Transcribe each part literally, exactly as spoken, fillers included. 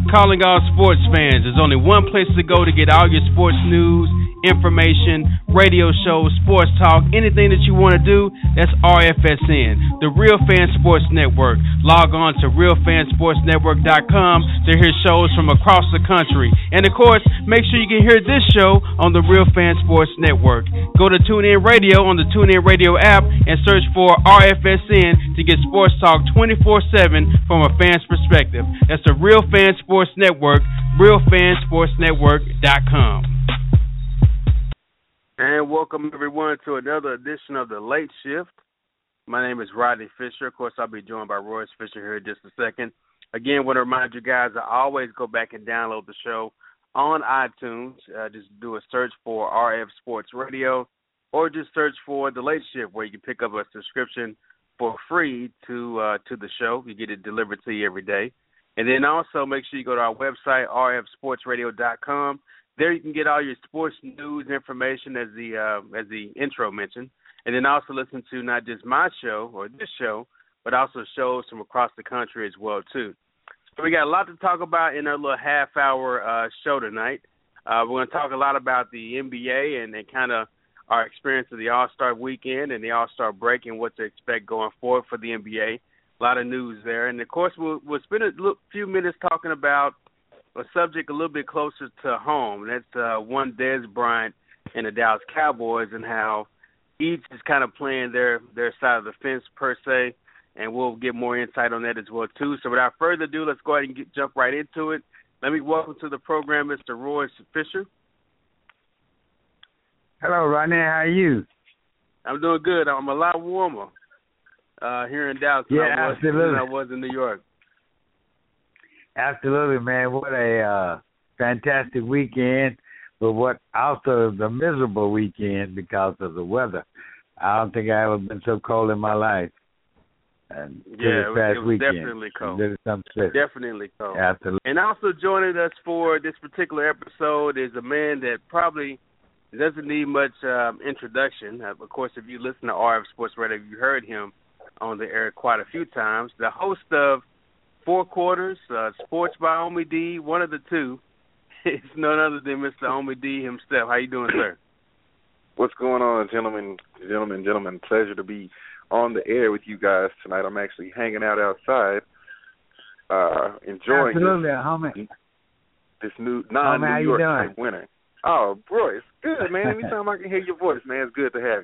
Calling all sports fans. There's only one place to go to get all your sports news, information, radio shows, sports talk, anything that you want to do. That's R F S N, the Real Fan Sports Network. Log on to real fan sports network dot com to hear shows from across the country. And of course, make sure you can hear this show on the Real Fan Sports Network. Go to TuneIn Radio on the TuneIn Radio app and search for R F S N to get sports talk twenty-four seven from a fan's perspective. That's the Real Fan Sports Network, real fan sports network dot com. And welcome everyone to another edition of the Late Shift. My name is Rodney Fisher. Of course, I'll be joined by Royce Fisher here in just a second. Again, want to remind you guys to always go back and download the show on iTunes. Uh, just do a search for R F Sports Radio, or just search for the Late Shift, where you can pick up a subscription for free to uh, to the show. You get it delivered to you every day. And then also make sure you go to our website, r f sports radio dot com. There you can get all your sports news information, as the uh, as the intro mentioned. And then also listen to not just my show or this show, but also shows from across the country as well, too. So we got a lot to talk about in our little half-hour uh, show tonight. Uh, we're going to talk a lot about the N B A and, and kind of our experience of the All-Star weekend and the All-Star break and what to expect going forward for the N B A. A lot of news there. And, of course, we'll, we'll spend a little, few minutes talking about a subject a little bit closer to home. That's uh, one Dez Bryant and the Dallas Cowboys, and how each is kind of playing their, their side of the fence, per se. And we'll get more insight on that as well, too. So without further ado, let's go ahead and get, jump right into it. Let me welcome to the program Mister Royce Fisher. Hello, Rodney. How are you? I'm doing good. I'm a lot warmer uh, here in Dallas yeah, than, I was, absolutely. than I was in New York. Absolutely, man. What a uh, fantastic weekend, but what also is a miserable weekend because of the weather. I don't think I've ever been so cold in my life. And yeah, it was, past it was weekend. definitely cold. Definitely cold. Absolutely. And also joining us for this particular episode is a man that probably doesn't need much um, introduction. Uh, of course, if you listen to R F Sports Radio, you heard him on the air quite a few times. The host of Four Quarters, uh, Sports by Omi D, one of the two. It's none other than Mister Omi D himself. How you doing, sir? What's going on, gentlemen, gentlemen, gentlemen? Pleasure to be on the air with you guys tonight. I'm actually hanging out outside, uh, enjoying Absolutely, this, homie. this new non-New York type winter. Oh, bro, it's good, man. Anytime I can hear your voice, man, it's good to have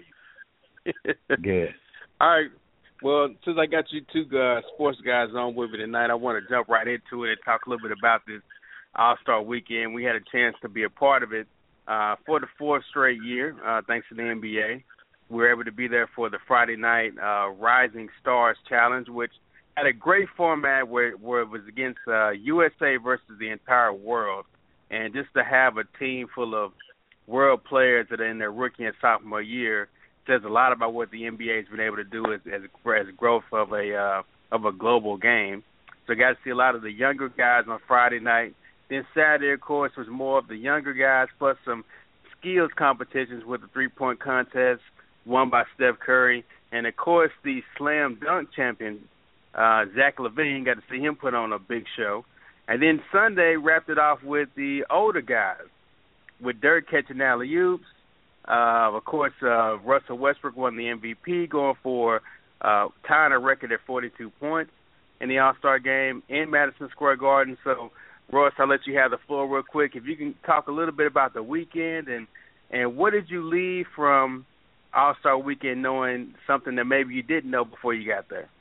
you. Good. All right. Well, since I got you two uh, sports guys on with me tonight, I want to jump right into it and talk a little bit about this All-Star weekend. We had a chance to be a part of it uh, for the fourth straight year, uh, thanks to the N B A. We were able to be there for the Friday night uh, Rising Stars Challenge, which had a great format where, where it was against uh, U S A versus the entire world. And just to have a team full of world players that are in their rookie and sophomore year says a lot about what the N B A has been able to do as as, as growth of a uh, of a global game. So I got to see a lot of the younger guys on Friday night. Then Saturday, of course, was more of the younger guys plus some skills competitions with the three-point contest won by Steph Curry. And, of course, the slam dunk champion, uh, Zach LaVine, got to see him put on a big show. And then Sunday wrapped it off with the older guys, with Dirk catching alley-oops. Uh, of course, uh, Russell Westbrook won the M V P, going for uh, tying a record at forty-two points in the All-Star game in Madison Square Garden. So, Royce, I'll let you have the floor real quick. If you can talk a little bit about the weekend and, and what did you leave from All-Star weekend knowing something that maybe you didn't know before you got there?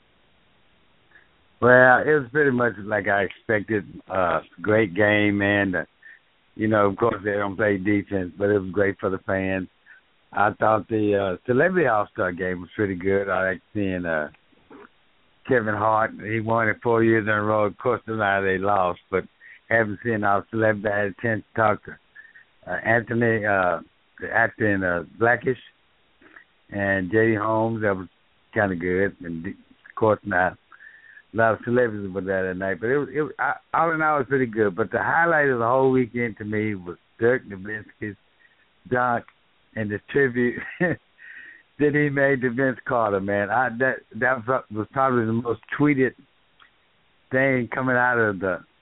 Well, it was pretty much like I expected. Uh, great game, man. The, you know, of course, they don't play defense, but it was great for the fans. I thought the uh, Celebrity All-Star game was pretty good. I like seeing uh, Kevin Hart. He won it four years in a row. Of course, tonight they lost, but haven't seen our celebrity. I had a chance to talk to uh, Anthony, uh, the actor in uh, Blackish, and J D. Holmes. That was kind of good. And, of course, not a lot of celebrities were there that night. But it was, it was I, all in all, it was pretty good. But the highlight of the whole weekend to me was Dirk Nowitzki's dunk and the tribute that he made to Vince Carter, man. I, that that was probably the most tweeted thing coming out of the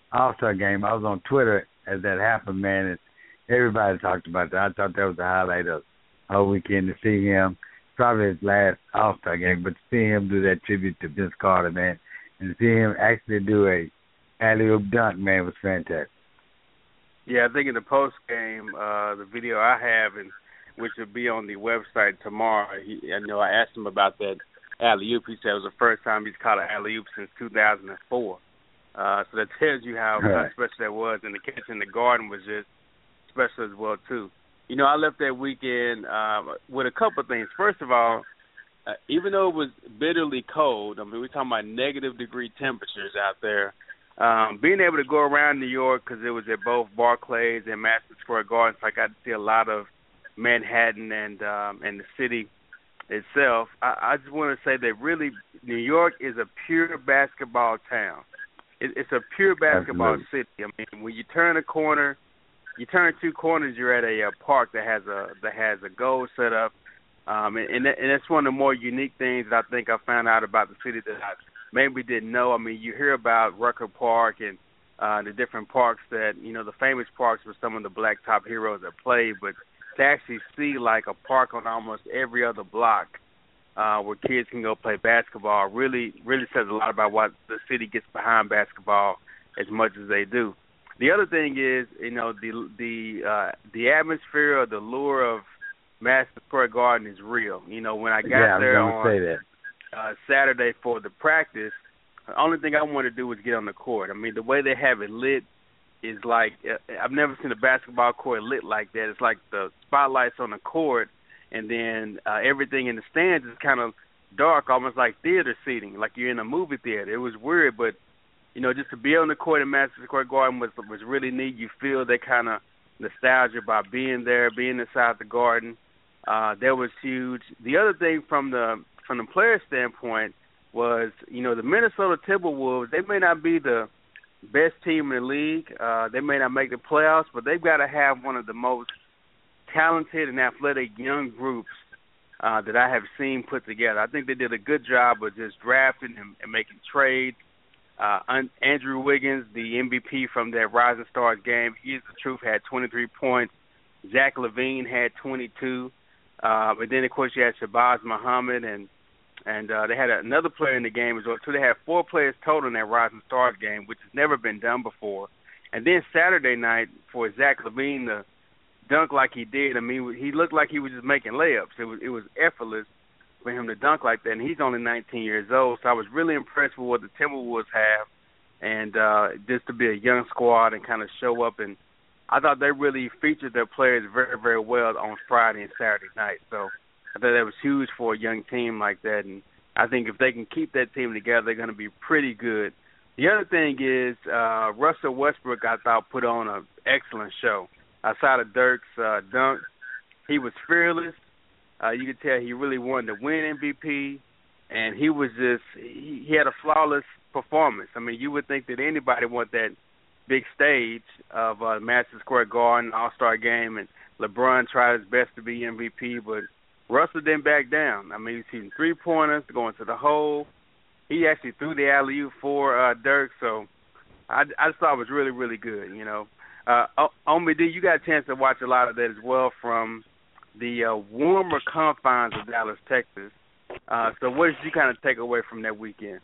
All-Star game. I was on Twitter as that happened, man, and everybody talked about that. I thought that was the highlight of the whole weekend to see him. Probably his last All-Star game, but to see him do that tribute to Vince Carter, man, and to see him actually do a alley-oop dunk, man, was fantastic. Yeah, I think in the post game, uh, the video I have, and which will be on the website tomorrow, he, I know I asked him about that alley-oop. He said it was the first time he's caught an alley-oop since two thousand four. Uh, so that tells you how, right. how special that was, and the catch in the garden was just special as well, too. You know, I left that weekend uh, with a couple of things. First of all, uh, even though it was bitterly cold, I mean, we're talking about negative degree temperatures out there, um, being able to go around New York, because it was at both Barclays and Madison Square Garden, so I got to see a lot of Manhattan and um, and the city itself. I, I just want to say that really New York is a pure basketball town. It, it's a pure basketball Absolutely. city. I mean, when you turn a corner, you turn two corners, you're at a, a park that has a that has a goal set up, um, and and, that, and that's one of the more unique things that I think I found out about the city that I maybe didn't know. I mean, you hear about Rucker Park and uh, the different parks that, you know, the famous parks with some of the blacktop heroes that played, but to actually see like a park on almost every other block uh, where kids can go play basketball really really says a lot about what the city gets behind basketball as much as they do. The other thing is, you know, the the uh, the atmosphere or the lure of Madison Square Garden is real. You know, when I got yeah, there I was on say that. Uh, Saturday for the practice, the only thing I wanted to do was get on the court. I mean, the way they have it lit is like, I've never seen a basketball court lit like that. It's like the spotlights on the court, and then uh, everything in the stands is kind of dark, almost like theater seating, like you're in a movie theater. It was weird, but you know, just to be on the court in Madison Square Garden was was really neat. You feel that kind of nostalgia by being there, being inside the Garden. Uh, that was huge. The other thing from the from the player standpoint was, you know, the Minnesota Timberwolves, they may not be the best team in the league. Uh, they may not make the playoffs, but they've got to have one of the most talented and athletic young groups uh, that I have seen put together. I think they did a good job of just drafting and, and making trades. Uh, Andrew Wiggins, the M V P from that Rising Stars game, he is the truth, had twenty-three points. Zach LaVine had twenty-two. Uh, but then, of course, you had Shabazz Muhammad, and and uh, they had another player in the game as well. So they had four players total in that Rising Stars game, which has never been done before. And then Saturday night, for Zach LaVine to dunk like he did, I mean, he looked like he was just making layups. It was it was effortless for him to dunk like that, and he's only nineteen years old. So I was really impressed with what the Timberwolves have, and uh, just to be a young squad and kind of show up. And I thought they really featured their players very, very well on Friday and Saturday night. So I thought that was huge for a young team like that, and I think if they can keep that team together, they're going to be pretty good. The other thing is uh, Russell Westbrook, I thought, put on an excellent show. Outside of Dirk's uh, dunk, he was fearless. Uh, you could tell he really wanted to win M V P, and he was just he, he had a flawless performance. I mean, you would think that anybody want that big stage of uh, Madison Square Garden All-Star game, and LeBron tried his best to be M V P, but Russell didn't back down. I mean, he's hitting three-pointers, going to the hole. He actually threw the alley-oop for uh, Dirk, so I, I just thought it was really, really good, you know. Uh, Omi D, you got a chance to watch a lot of that as well from the uh, warmer confines of Dallas, Texas. Uh, so what did you kind of take away from that weekend?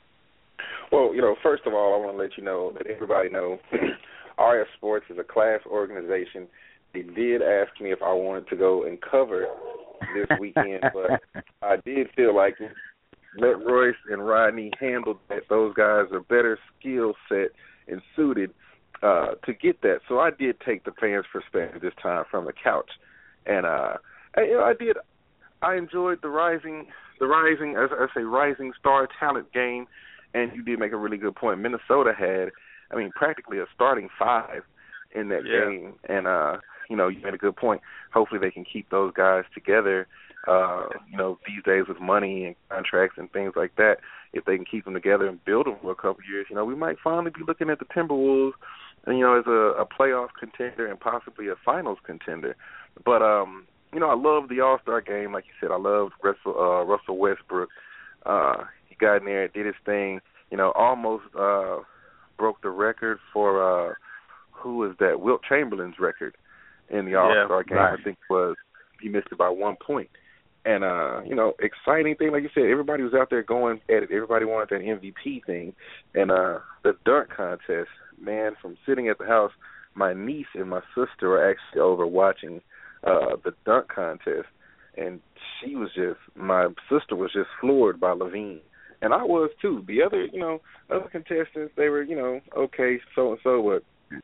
Well, you know, first of all, I want to let you know that everybody know R F Sports is a class organization. They did ask me if I wanted to go and cover this weekend, but I did feel like let Royce and Rodney handle that. Those guys are better skill set and suited uh, to get that. So I did take the fans' perspective this time from the couch. And uh, I, you know, I did. I enjoyed the rising, the rising, as I say, rising star talent game. And you did make a really good point. Minnesota had, I mean, practically a starting five in that yeah. game. And uh, you know, you made a good point. Hopefully, they can keep those guys together. Uh, you know, these days with money and contracts and things like that, if they can keep them together and build them for a couple of years, you know, we might finally be looking at the Timberwolves, you know, as a, a playoff contender and possibly a finals contender. But, um, you know, I love the All-Star game. Like you said, I loved Russell, uh, Russell Westbrook. Uh, he got in there, did his thing, you know, almost uh, broke the record for uh, who was that? Wilt Chamberlain's record in the All-Star yeah, game. right. I think it was he missed it by one point. And, uh, you know, exciting thing, like you said, everybody was out there going at it. Everybody wanted that M V P thing. And uh, the dunk contest, man, from sitting at the house, my niece and my sister were actually over watching uh, the dunk contest. And she was just, my sister was just floored by Levine. And I was, too. The other, you know, other contestants, they were, you know, okay, so-and-so, but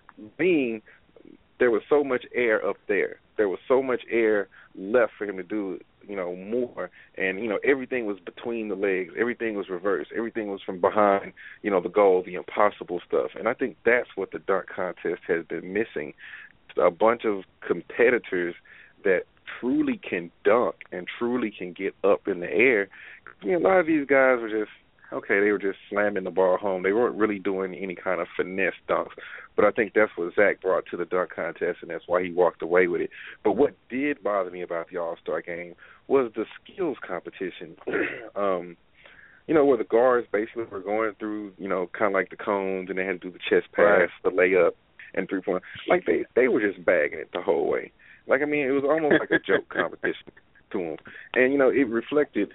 being, there was so much air up there. There was so much air left for him to do, you know, more. And, you know, everything was between the legs. Everything was reversed. Everything was from behind, you know, the goal, the impossible stuff. And I think that's what the dunk contest has been missing. A bunch of competitors that truly can dunk and truly can get up in the air. You know, a lot of these guys were just, okay, they were just slamming the ball home. They weren't really doing any kind of finesse dunks. But I think that's what Zach brought to the dunk contest, and that's why he walked away with it. But what did bother me about the All-Star game was the skills competition. um, you know, where the guards basically were going through, you know, kind of like the cones, and they had to do the chest pass, right. the layup, and three-point. Like, they, they were just bagging it the whole way. Like, I mean, it was almost like a joke competition to them. And, you know, it reflected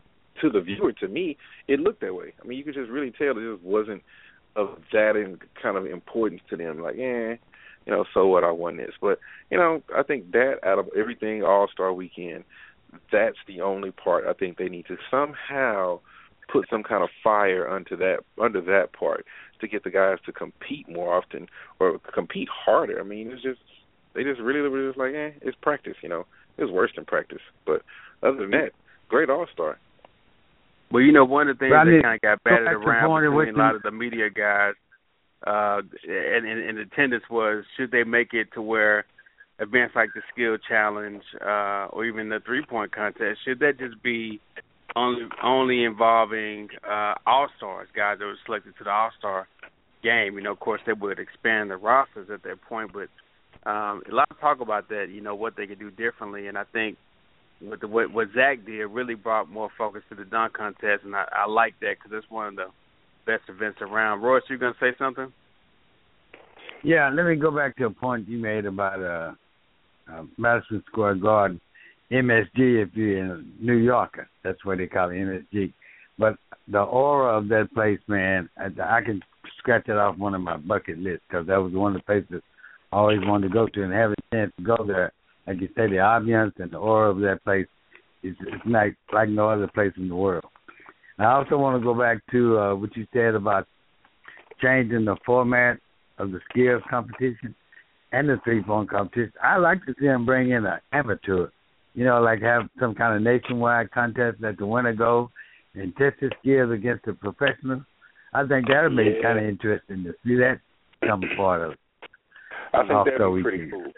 to the viewer, to me, it looked that way. I mean, you could just really tell it just wasn't of that in kind of importance to them. Like, eh, you know, so what, I won this. But, you know, I think that out of everything All-Star Weekend, that's the only part I think they need to somehow put some kind of fire under that under that part to get the guys to compete more often or compete harder. I mean, it's just, they just really were just like, eh, it's practice, you know. It's worse than practice. But other than that, great All-Star. Well, you know, one of the things I mean, that kind of got batted around between a lot you. of the media guys uh, and, and, and attendance was, should they make it to where events like the skill challenge uh, or even the three-point contest, should that just be only only involving uh, all-stars, guys that were selected to the all-star game? You know, of course, they would expand the rosters at that point, but um, a lot of talk about that, you know, what they could do differently, and I think What, the, what what Zach did really brought more focus to the dunk contest, and I, I like that because it's one of the best events around. Royce, you going to say something? Yeah, let me go back to a point you made about uh, uh, Madison Square Garden, M S G if you're in New York. That's what they call it, M S G. But the aura of that place, man, I, I can scratch it off one of my bucket lists because that was one of the places I always wanted to go to, and having a chance to go there, like you say, the ambiance and the aura of that place is it's like, like no other place in the world. And I also want to go back to uh, what you said about changing the format of the skills competition and the three-point competition. I like to see them bring in an amateur, you know, like have some kind of nationwide contest that the winner go and test his skills against the professionals. I think that would be yeah. kind of interesting to see that become a part of it. I think that would be pretty cool.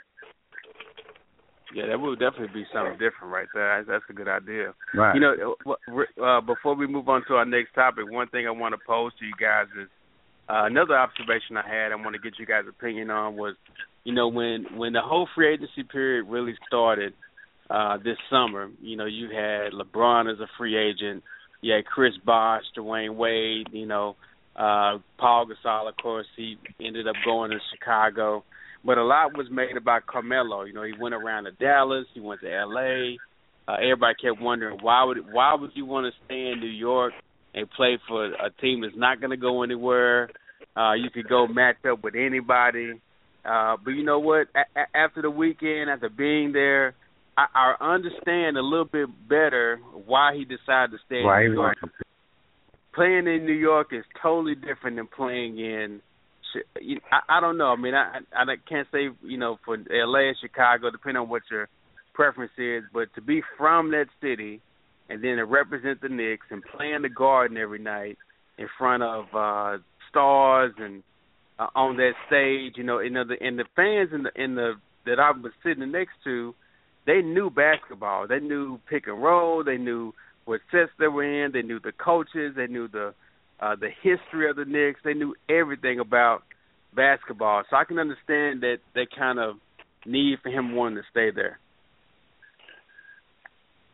Yeah, that would definitely be something different right there. That's a good idea. Right. You know, uh, before we move on to our next topic, one thing I want to pose to you guys is uh, another observation I had I want to get you guys' opinion on was, you know, when, when the whole free agency period really started uh, this summer, you know, you had LeBron as a free agent, you had Chris Bosh, Dwayne Wade, you know, uh, Paul Gasol, of course, he ended up going to Chicago. But a lot was made about Carmelo. You know, he went around to Dallas. He went to L A. Uh, everybody kept wondering, why would why would you want to stay in New York and play for a team that's not going to go anywhere? Uh, you could go match up with anybody. Uh, but you know what? A- a- after the weekend, after being there, I-, I understand a little bit better why he decided to stay in why New York. Playing in New York is totally different than playing in I, I don't know. I mean, I I can't say, you know, for L A and Chicago, depending on what your preference is, but to be from that city and then to represent the Knicks and play in the Garden every night in front of uh, stars and uh, on that stage, you know, you know, the, and the fans in the in the that I was sitting next to, they knew basketball. They knew pick and roll. They knew what sets they were in. They knew the coaches. They knew the Uh, the history of the Knicks. They knew everything about basketball. So I can understand that that kind of need for him wanting to stay there.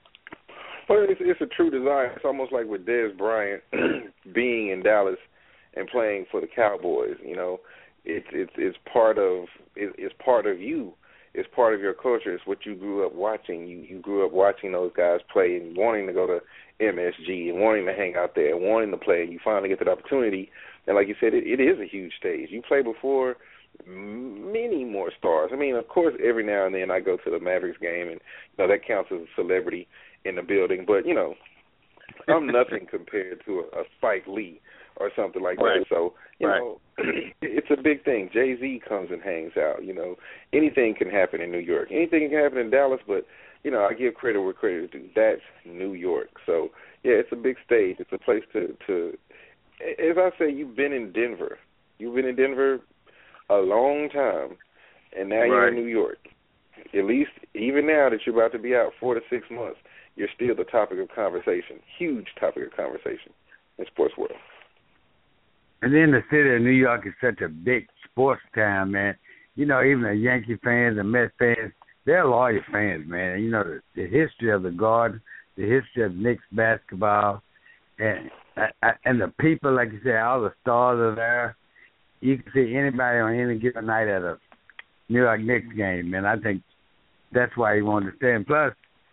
Well, it's, it's a true desire. It's almost like with Dez Bryant being in Dallas and playing for the Cowboys. You know, it's it's it's part of it, it's part of you. It's part of your culture. It's what you grew up watching. You you grew up watching those guys play and wanting to go to M S G and wanting to hang out there and wanting to play. And you finally get that opportunity. And like you said, it, it is a huge stage. You play before many more stars. I mean, of course, every now and then I go to the Mavericks game, and you know that counts as a celebrity in the building. But you know, I'm nothing compared to a, a Spike Lee or something like right. that. So you right. know, it's a big thing. Jay-Z comes and hangs out. You know, anything can happen in New York. Anything can happen in Dallas, but you know, I give credit where credit is due. That's New York. So yeah, it's a big stage. It's a place to to. As I say, you've been in Denver. You've been in Denver a long time, and now right. you're in New York. At least, even now that you're about to be out four to six months, you're still the topic of conversation. Huge topic of conversation in sports world. And then the city of New York is such a big sports town, man. You know, even the Yankee fans and Mets fans, they're loyal fans, man. You know, the, the history of the Garden, the history of Knicks basketball, and and the people, like you said, all the stars are there. You can see anybody on any given night at a New York Knicks game, man. I think that's why he wanted to stay. And plus,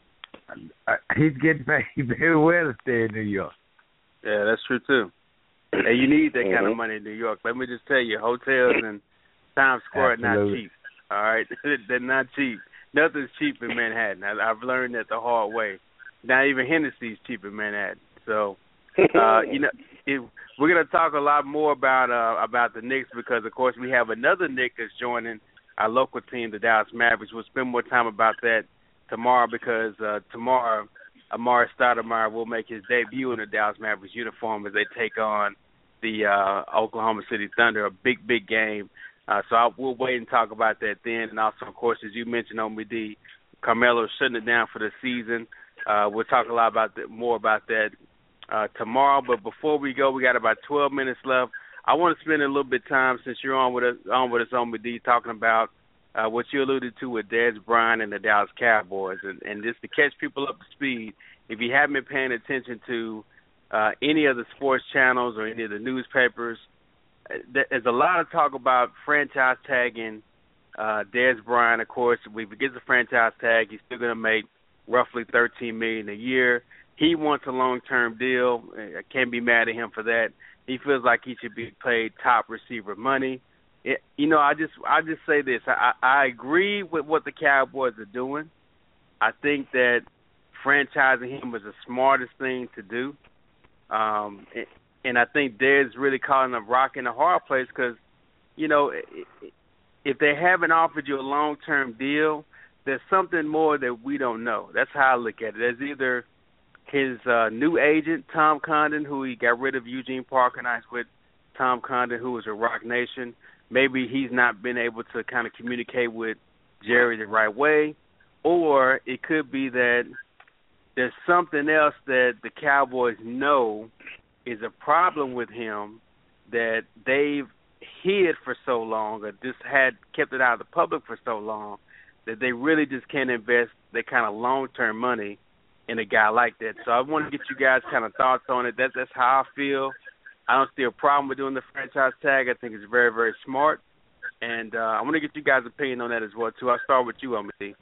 uh, he's getting paid very well to stay in New York. Yeah, that's true, too. And you need that mm-hmm. kind of money in New York. Let me just tell you, hotels and Times Square Absolutely. are not cheap, all right? They're not cheap. Nothing's cheap in Manhattan. I, I've learned that the hard way. Not even Hennessy's cheap in Manhattan. So, uh, you know, it, we're going to talk a lot more about uh, about the Knicks because, of course, we have another Knick that's joining our local team, the Dallas Mavericks. We'll spend more time about that tomorrow because uh, tomorrow Amari Stoudemire will make his debut in the Dallas Mavericks uniform as they take on the uh, Oklahoma City Thunder, a big, big game. Uh, so I, we'll wait and talk about that then. And also, of course, as you mentioned, Omid, Carmelo shutting it down for the season. Uh, we'll talk a lot about that, more about that uh, tomorrow. But before we go, we got about twelve minutes left. I want to spend a little bit of time since you're on with us, on with us, Omid, talking about uh, what you alluded to with Dez Bryant and the Dallas Cowboys, and, and just to catch people up to speed. If you haven't been paying attention to uh, any of the sports channels or any of the newspapers, there's a lot of talk about franchise tagging uh, Dez Bryant. Of course, if he gets a franchise tag, he's still going to make roughly thirteen million dollars a year. He wants a long-term deal. I can't be mad at him for that. He feels like he should be paid top receiver money. It, you know, I just I just say this. I, I agree with what the Cowboys are doing. I think that franchising him was the smartest thing to do. Um, and, and I think Dez really caught in a rock in a hard place because, you know, if they haven't offered you a long-term deal, there's something more that we don't know. That's how I look at it. There's either his uh, new agent, Tom Condon, who he got rid of Eugene Parker, and I was with Tom Condon, who was a Rock Nation. Maybe he's not been able to kind of communicate with Jerry the right way, or it could be that there's something else that the Cowboys know is a problem with him that they've hid for so long or just had kept it out of the public for so long that they really just can't invest that kind of long-term money in a guy like that. So I want to get you guys kind of thoughts on it. That, that's how I feel. I don't see a problem with doing the franchise tag. I think it's very, very smart. And uh, I want to get you guys' opinion on that as well, too. I'll start with you, Omid.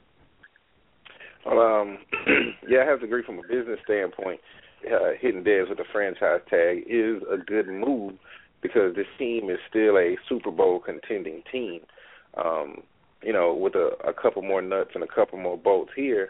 Well, um, yeah, I have to agree from a business standpoint. Uh, hitting Dez with the franchise tag is a good move because this team is still a Super Bowl contending team. Um, you know, with a, a couple more nuts and a couple more bolts here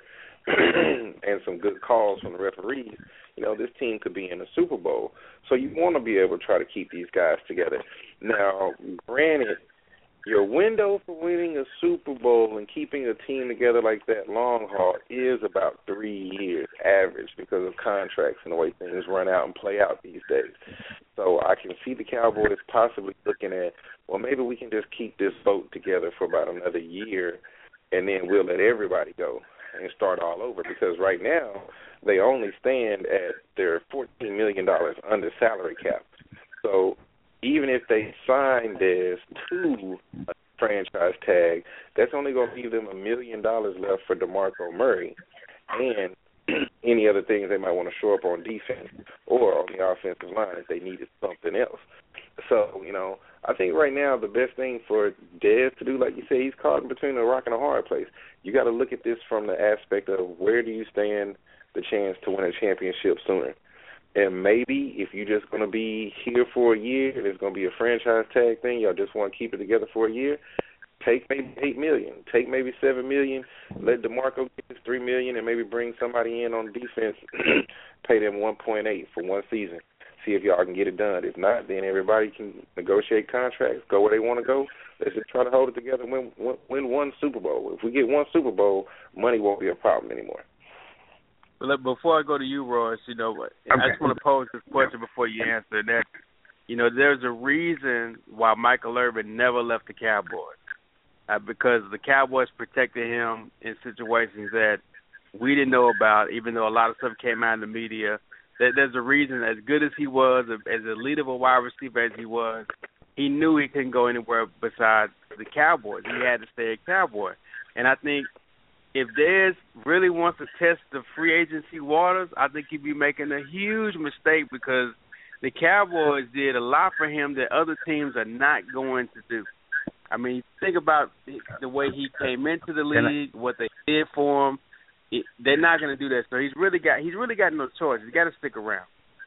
and some good calls from the referees, you know, this team could be in the Super Bowl. So you want to be able to try to keep these guys together. Now, granted, your window for winning a Super Bowl and keeping a team together like that long haul is about three years average because of contracts and the way things run out and play out these days. So I can see the Cowboys possibly looking at, well, maybe we can just keep this boat together for about another year and then we'll let everybody go and start all over because right now they only stand at their fourteen million dollars under salary cap. So even if they sign this to a franchise tag, that's only going to leave them a million dollars left for DeMarco Murray and any other things they might want to show up on defense or on the offensive line if they needed something else. So, you know, I think right now the best thing for Dez to do, like you say, he's caught in between a rock and a hard place. You got to look at this from the aspect of where do you stand the chance to win a championship sooner. And maybe if you're just going to be here for a year and it's going to be a franchise tag thing, y'all just want to keep it together for a year, take maybe eight million, take maybe seven million, let DeMarco get his three million, and maybe bring somebody in on defense, pay them one point eight for one season. See if y'all can get it done. If not, then everybody can negotiate contracts, go where they want to go. Let's just try to hold it together and win, win, win one Super Bowl. If we get one Super Bowl, money won't be a problem anymore. Well, before I go to you, Royce, you know, okay. I just want to pose this question before you answer that. You know, there's a reason why Michael Irvin never left the Cowboys, uh, because the Cowboys protected him in situations that we didn't know about, even though a lot of stuff came out in the media. That there's a reason, as good as he was, as elite of a wide receiver as he was, he knew he couldn't go anywhere besides the Cowboys. He had to stay a Cowboy. And I think if Dez really wants to test the free agency waters, I think he'd be making a huge mistake, because the Cowboys did a lot for him that other teams are not going to do. I mean, think about the way he came into the league, what they did for him. It, they're not going to do that. So he's really got he's really got no choice. He's got to stick around.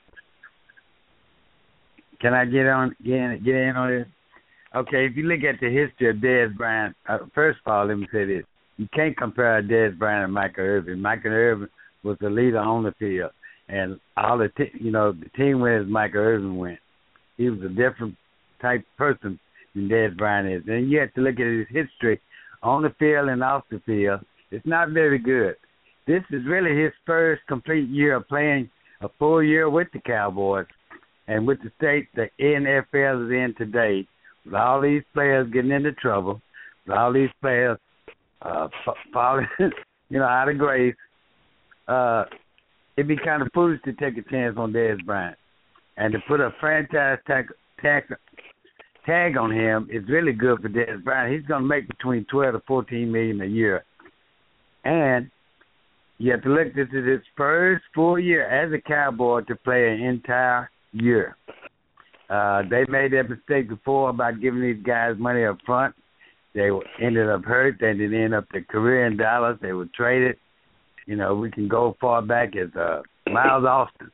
Can I get on get in, get in on this? Okay, if you look at the history of Dez Bryant, uh, first of all, let me say this. You can't compare Dez Bryant and Michael Irvin. Michael Irvin was the leader on the field, and all the t- you know the team wins. Michael Irvin went. He was a different type person than Dez Bryant is. And you have to look at his history on the field and off the field. It's not very good. This is really his first complete year of playing a full year with the Cowboys, and with the state the N F L is in today, with all these players getting into trouble, with all these players Uh, falling, you know, out of grace, uh, it'd be kind of foolish to take a chance on Dez Bryant, and to put a franchise tag, tag tag on him is really good for Dez Bryant. He's going to make between twelve to fourteen million a year, and you have to look. This is his first full year as a Cowboy to play an entire year. Uh, they made that mistake before about giving these guys money up front. They ended up hurt. They didn't end up their career in Dallas. They were traded. You know, we can go far back as uh, Miles Austin.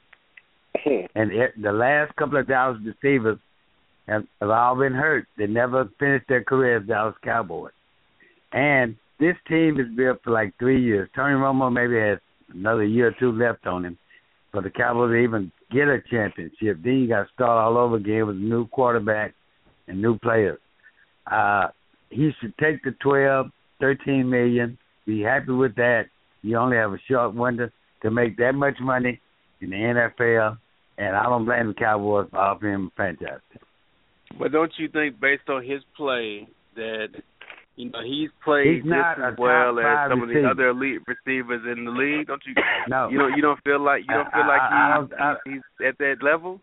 And it, the last couple of Dallas receivers have, have all been hurt. They never finished their career as Dallas Cowboys. And this team is built for like three years. Tony Romo maybe has another year or two left on him for the Cowboys to even get a championship. Then you got to start all over again with a new quarterback and new players. Uh, he should take the twelve, thirteen million, be happy with that. You only have a short window to make that much money in the N F L, and I don't blame the Cowboys for offering him a franchise. But don't you think, based on his play, that you know he's played he's not just as well as some receiver. of the other elite receivers in the league? Don't you? No, you don't. You don't feel like you don't feel like I, he's, I, I, he's at that level.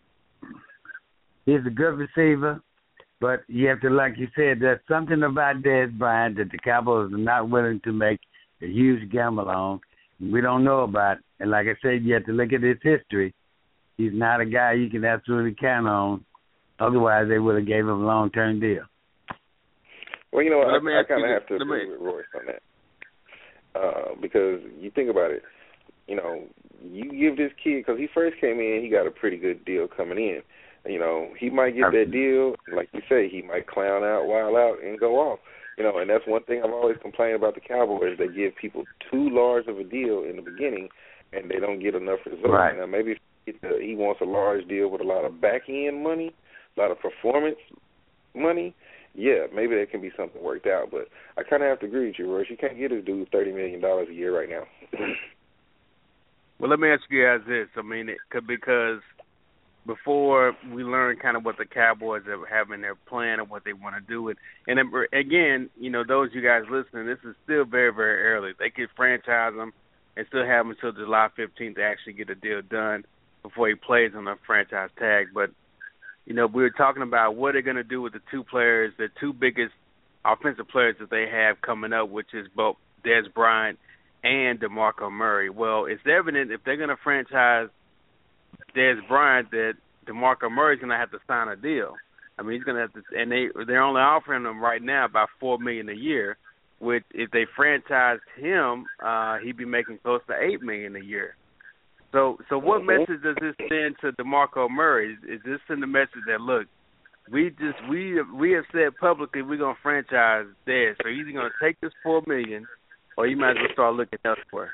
He's a good receiver. But you have to, like you said, there's something about Dez Bryant that the Cowboys are not willing to make a huge gamble on. We don't know about. And like I said, you have to look at his history. He's not a guy you can absolutely count on. Otherwise, they would have gave him a long-term deal. Well, you know, well, I, I kind of have to me, agree with Royce on that. Uh, because you think about it, you know, you give this kid, because he first came in, he got a pretty good deal coming in. You know, he might get that deal, like you say, he might clown out, wild out, and go off. You know, and that's one thing I've always complained about the Cowboys. They give people too large of a deal in the beginning, and they don't get enough results. Right. Now, maybe if he wants a large deal with a lot of back-end money, a lot of performance money, yeah, maybe that can be something worked out. But I kind of have to agree with you, Royce. You can't get a dude thirty million dollars a year right now. Well, let me ask you guys this. I mean, it could, because before we learn kind of what the Cowboys have in their plan and what they want to do. And, and again, you know, those you guys listening, this is still very, very early. They could franchise him and still have him until July fifteenth to actually get a deal done before he plays on a franchise tag. But, you know, we were talking about what they're going to do with the two players, the two biggest offensive players that they have coming up, which is both Dez Bryant and DeMarco Murray. Well, it's evident if they're going to franchise Dez Bryant that DeMarco Murray's going to have to sign a deal. I mean, he's going to have to, and they they're only offering him right now about four million dollars a year. Which, if they franchised him, uh, he'd be making close to eight million dollars a year. So, so what mm-hmm. message does this send to DeMarco Murray? Is, is this send the message that look, we just we we have said publicly we're gonna franchise Dez, so either gonna take this four million, or you might as well start looking elsewhere.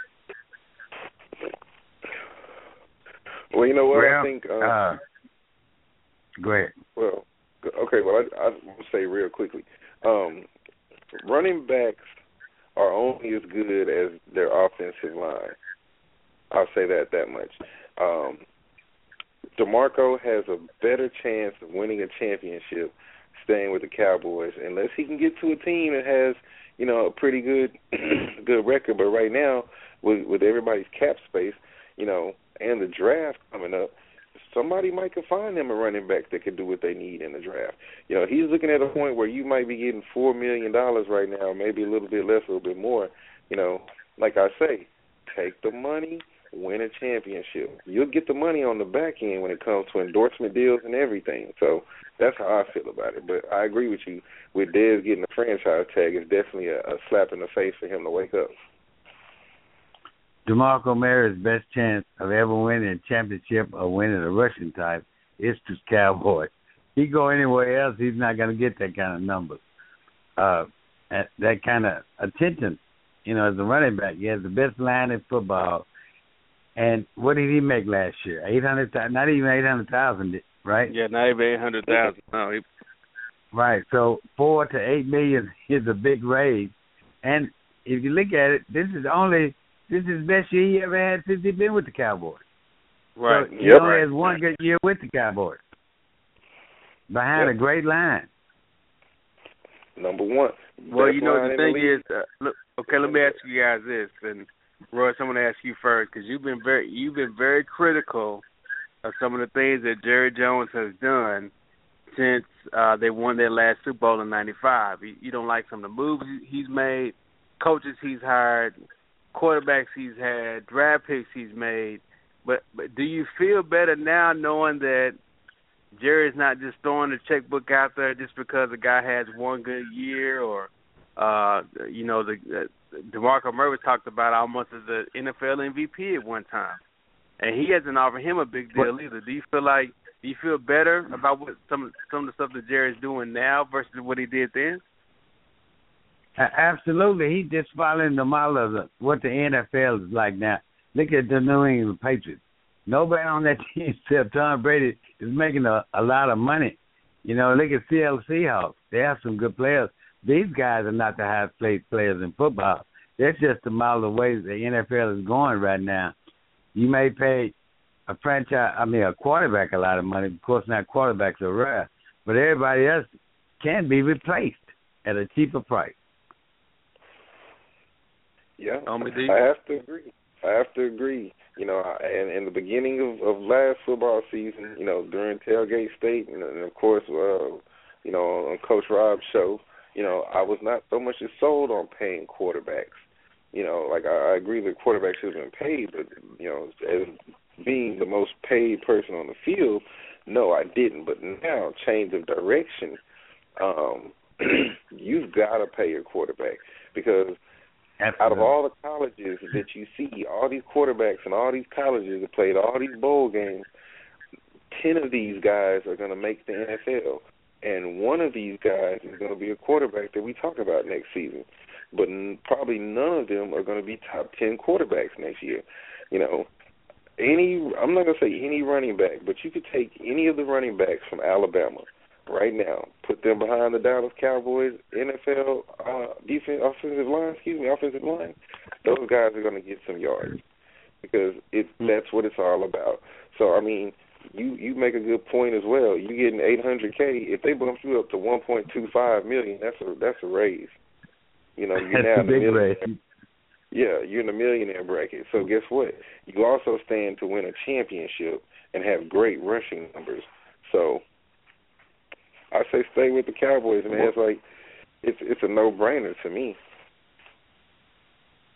Well, you know what well, I think. Uh, uh, go ahead. Well, okay. Well, I I will say real quickly. Um, running backs are only as good as their offensive line. I'll say that that much. Um, DeMarco has a better chance of winning a championship staying with the Cowboys unless he can get to a team that has, you know, a pretty good good record. But right now, with with everybody's cap space, you know, and the draft coming up, somebody might could find them a running back that could do what they need in the draft. You know, he's looking at a point where you might be getting four million dollars right now, maybe a little bit less, a little bit more. You know, like I say, take the money, win a championship. You'll get the money on the back end when it comes to endorsement deals and everything. So that's how I feel about it. But I agree with you. With Dez getting a franchise tag, it's definitely a, a slap in the face for him to wake up. DeMarco Murray's best chance of ever winning a championship or winning a rushing type is to Cowboys. He go anywhere else, he's not going to get that kind of numbers. Uh, that, that kind of attention, you know, as a running back. He has the best line in football. And what did he make last year? Eight hundred thousand, not even eight hundred thousand, right? Yeah, not even eight hundred thousand. No, he... Right. So four to eight million is a big raise. And if you look at it, this is only this is the best year he ever had since he's been with the Cowboys. Right. So he yep. only has one good year with the Cowboys behind yep. a great line. Number one. Well, Best you know, line the in thing the league. is, uh, look, okay, let me ask you guys this, and Royce, I'm going to ask you first because you've been very you've been very critical of some of the things that Jerry Jones has done since uh, they won their last Super Bowl in ninety-five. You, you don't like some of the moves he's made, coaches he's hired, quarterbacks he's had, draft picks he's made. But, but do you feel better now knowing that Jerry's not just throwing the checkbook out there just because a guy has one good year or, uh, you know, the uh, DeMarco Murray talked about almost as an N F L M V P at one time. And he hasn't offered him a big deal either. Do you feel like, do you feel better about what some, some of the stuff that Jerry's doing now versus what he did then? Absolutely. He's just following the model of the, what the N F L is like now. Look at the New England Patriots. Nobody on that team except Tom Brady is making a, a lot of money. You know, look at Seattle Seahawks. They have some good players. These guys are not the highest paid players in football. That's just the model of ways the N F L is going right now. You may pay a franchise, I mean, a quarterback a lot of money. Of course, not quarterbacks are rare, but everybody else can be replaced at a cheaper price. Yeah, Um, I have to agree. I have to agree. You know, and in the beginning of, of last football season, you know, during Tailgate State, and, and of course, uh, you know, on Coach Rob's show, you know, I was not so much as sold on paying quarterbacks. You know, like I, I agree that quarterbacks should have been paid, but, you know, as being the most paid person on the field, no, I didn't. But now, change of direction, um, you've got to pay your quarterback because Absolutely. out of all the colleges that you see, all these quarterbacks and all these colleges that played all these bowl games, ten of these guys are going to make the N F L. And one of these guys is going to be a quarterback that we talk about next season. But n- probably none of them are going to be top ten quarterbacks next year. You know, any I'm not going to say any running back, but you could take any of the running backs from Alabama right now, put them behind the Dallas Cowboys N F L uh, defense, offensive line, excuse me, offensive line. Those guys are going to get some yards because it that's what it's all about. So I mean, you you make a good point as well. You getting eight hundred K. If they bump you up to one point two five million, that's a that's a raise. You know, you're that's now a big in the raise. Yeah, you're in the millionaire bracket. So guess what? You also stand to win a championship and have great rushing numbers. So I say stay with the Cowboys, man. It's like it's it's a no brainer to me.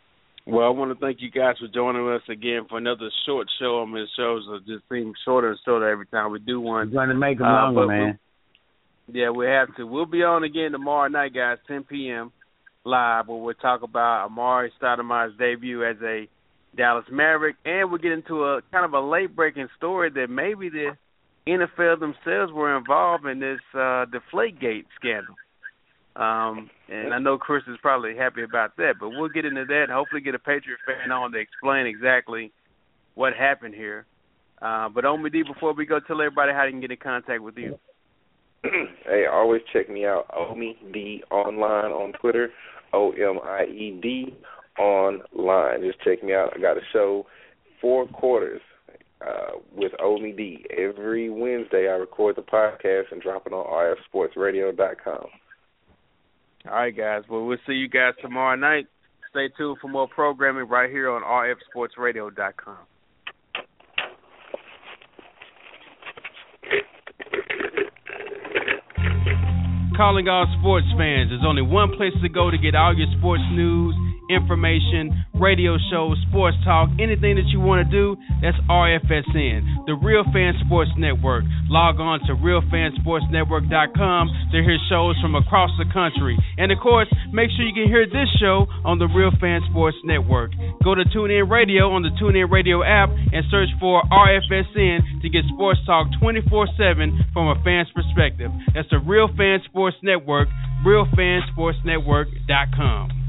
Well, I want to thank you guys for joining us again for another short show. I mean, the shows are just seem shorter and shorter every time we do one. We're going to make them uh, longer, man. We, yeah, we have to. We'll be on again tomorrow night, guys, ten p.m. live, where we'll talk about Amar'e Stoudemire's debut as a Dallas Maverick, and we'll get into a kind of a late-breaking story that maybe the N F L themselves were involved in this uh, Deflategate scandal. Um, and I know Chris is probably happy about that, but we'll get into that and hopefully get a Patriot fan on to explain exactly what happened here. Uh, but Omi D, before we go, tell everybody how they can get in contact with you. Hey, always check me out, Omi D online on Twitter, O M I E D online. Just check me out. I got a show, Four Quarters, uh, with Omi D. Every Wednesday I record the podcast and drop it on R F sports radio dot com. All right, guys. Well, we'll see you guys tomorrow night. Stay tuned for more programming right here on R F sports radio dot com. Calling all sports fans. There's only one place to go to get all your sports news, information, radio shows, sports talk, anything that you want to do, that's R F S N, the Real Fan Sports Network. Log on to real fan sports network dot com to hear shows from across the country. And, of course, make sure you can hear this show on the Real Fan Sports Network. Go to TuneIn Radio on the TuneIn Radio app and search for R F S N to get sports talk twenty-four seven from a fan's perspective. That's the Real Fan Sports Network, real fan sports network dot com.